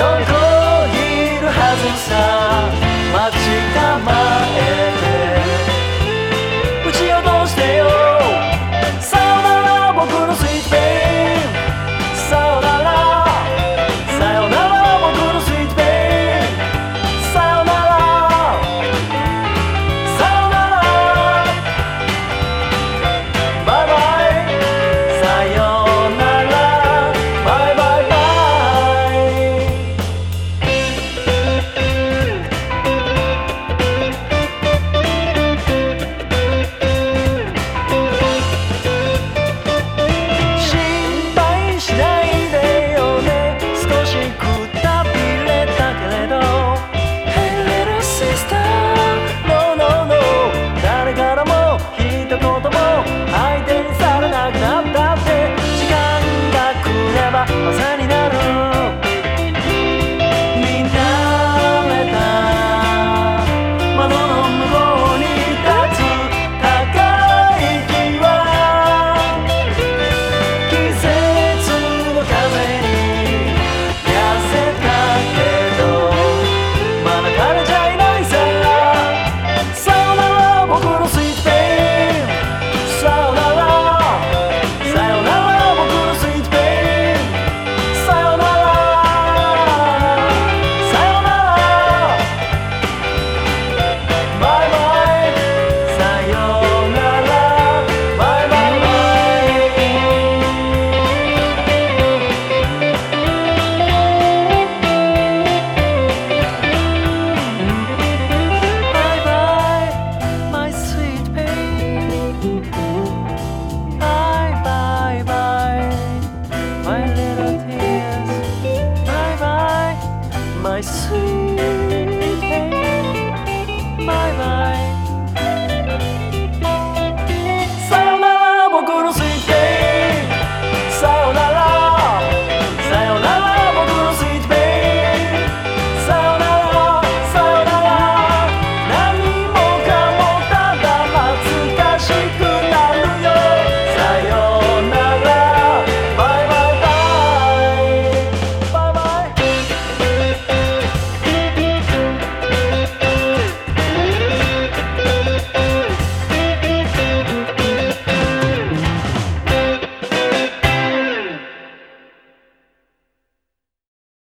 横切るはずさ、待ち構えて撃ち落としてよ。さよなら僕のスイートペイン、さよならさよなら僕のスイートペイン、さよならさよならバイバイ、さよならバイバイバイ。心配しないでよね、少しくたびれたけれど Hey little sister No no no 誰からも一言も相手にされなくなったって、時間が来れば朝になる。見慣れた窓の向こうに立つ高い木は、季節の風に痩せたけどまだ枯れちゃいないさ。さよなら僕のスイートペイン、さよならさよなら僕のスイートペイン、さよならさよならバイバイ、さよならバイバイバイバイ my sweet baby、 バイバイバイ my little tears、 バイバイ my sweet